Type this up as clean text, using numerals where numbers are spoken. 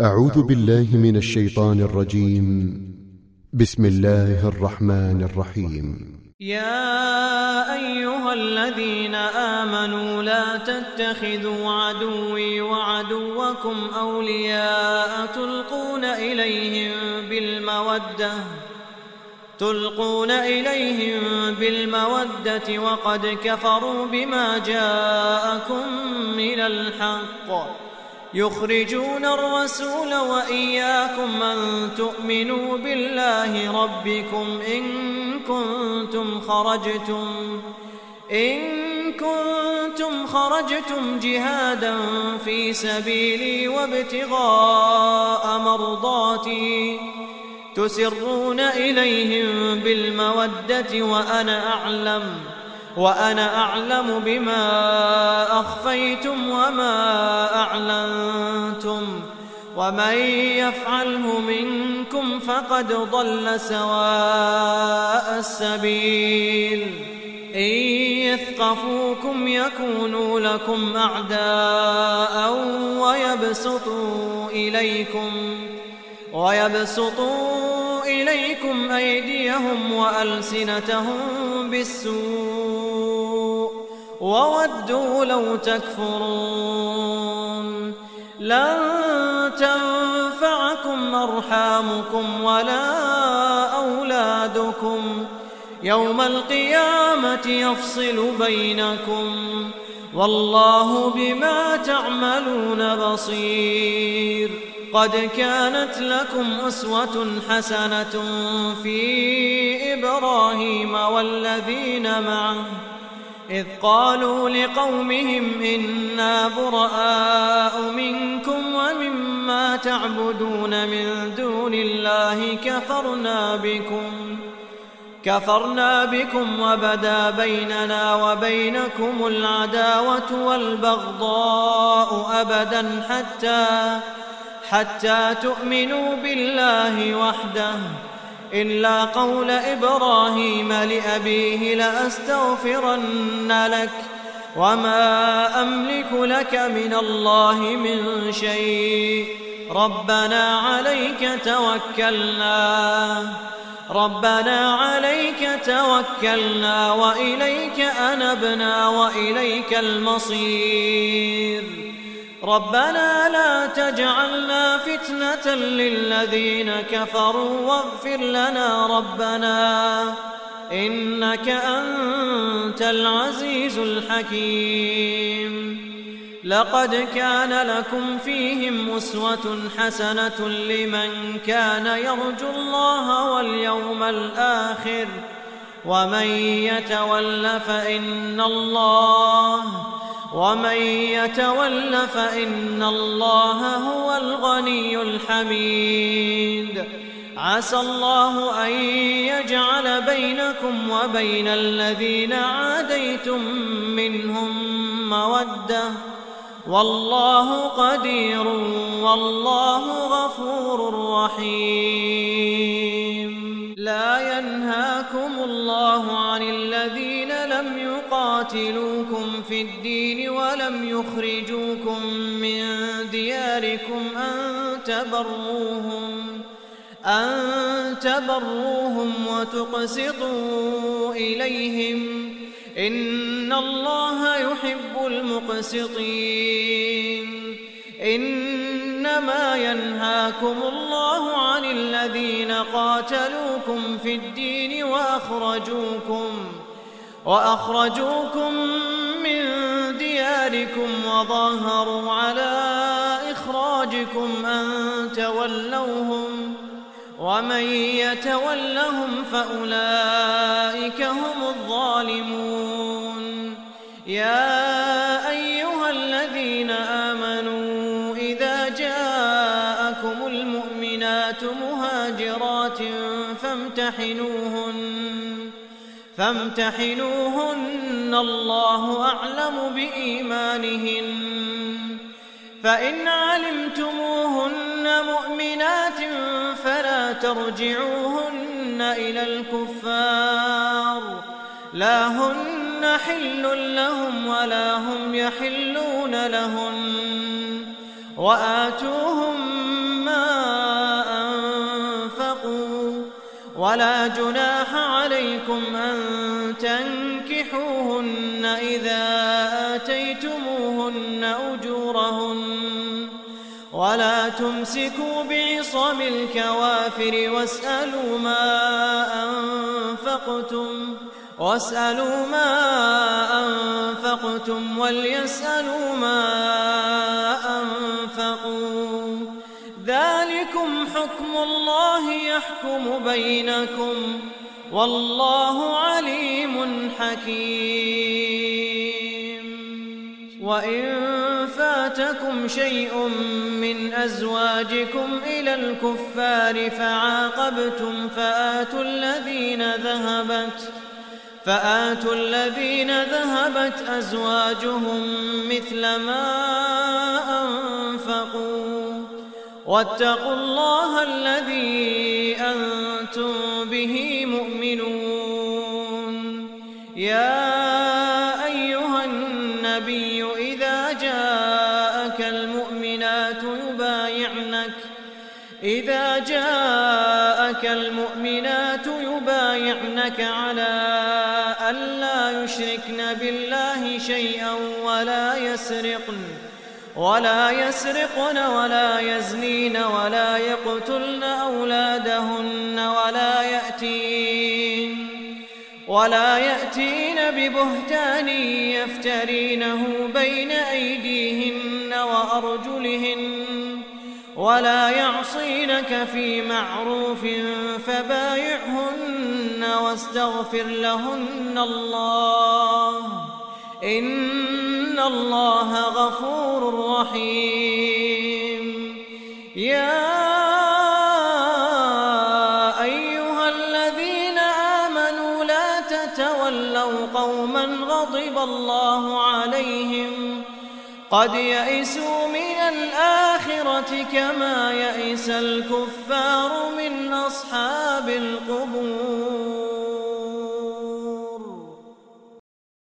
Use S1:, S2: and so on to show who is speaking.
S1: أعوذ بالله من الشيطان الرجيم. بسم الله الرحمن الرحيم.
S2: يا أيها الذين آمنوا لا تتخذوا عدوي وعدوكم أولياء تلقون إليهم بالمودة وقد كفروا بما جاءكم من الحق يخرجون الرسول وإياكم أن تؤمنوا بالله ربكم إن كنتم خرجتم جهادا في سبيلي وابتغاء مرضاتي تسرون إليهم بالمودة وأنا أعلم بما أخفيتم وما أعلنتم ومن يفعله منكم فقد ضل سواء السبيل إن يثقفوكم يكونوا لكم أعداء ويبسطوا إليكم أيديهم وألسنتهم بالسوء وودوا لو تكفرون لن تنفعكم أرحامكم ولا أولادكم يوم القيامة يفصل بينكم والله بما تعملون بصير. قد كانت لكم أسوة حسنة في إبراهيم والذين معه إذ قالوا لقومهم إنا براء منكم ومما تعبدون من دون الله كفرنا بكم وبدا بيننا وبينكم العداوة والبغضاء أبدا حتى تؤمنوا بالله وحده إلا قول إبراهيم لأبيه لأستغفرن لك وما أملك لك من الله من شيء ربنا عليك توكلنا وإليك أنبنا وإليك المصير ربنا لا تجعلنا فتنة للذين كفروا واغفر لنا ربنا إنك أنت العزيز الحكيم. لقد كان لكم فيهم أسوة حسنة لمن كان يرجو الله واليوم الآخر ومن يتول فإن الله هو الغني الحميد. عسى الله أن يجعل بينكم وبين الذين عاديتم منهم مودة والله قدير والله غفور رحيم. لا ينهاكم الله عن الذين لم يقاتلوكم في الدين ولم يخرجوكم من دياركم أن تبروهم وتقسطوا إليهم إن الله يحب المقسطين. إنما ينهاكم الله عن الذين قاتلوكم في الدين وأخرجوكم من دياركم وظاهروا على إخراجكم أن تولوهم ومن يتولهم فأولئك هم الظالمون. يا أيها الذين آمنوا إذا جاءكم المؤمنات مهاجرات فامتحنوهن الله أعلم بإيمانهن فإن علمتموهن مؤمنات فلا ترجعوهن إلى الكفار لا هن حل لهم ولا هم يحلون لهن وآتوهم ولا جناح عليكم أن تنكحوهن إذا آتيتموهن أجورهن ولا تمسكوا بعصم الكوافر واسألوا ما أنفقتم وليسألوا ما أنفقوا ذلكم حكم الله يحكم بينكم والله عليم حكيم. وإن فاتكم شيء من أزواجكم إلى الكفار فعاقبتم فآتوا الذين ذهبت أزواجهم مثل ما أنفقوا واتقوا الله الذي أنتم به مؤمنون. يا أيها النبي إذا جاءك المؤمنات يبايعنك على ألا يشركن بالله شيئا ولا يسرقن ولا يزنين ولا يقتلن أولادهن ولا يأتين ببهتان يفترينه بين أيديهن وأرجلهن ولا يعصينك في معروف فبايعهن واستغفر لهن الله إن الله غفور رحيم. يا أيها الذين آمنوا لا تتولوا قوما غضب الله عليهم قد يئسوا من الآخرة كما يئس الكفار من أصحاب القبور.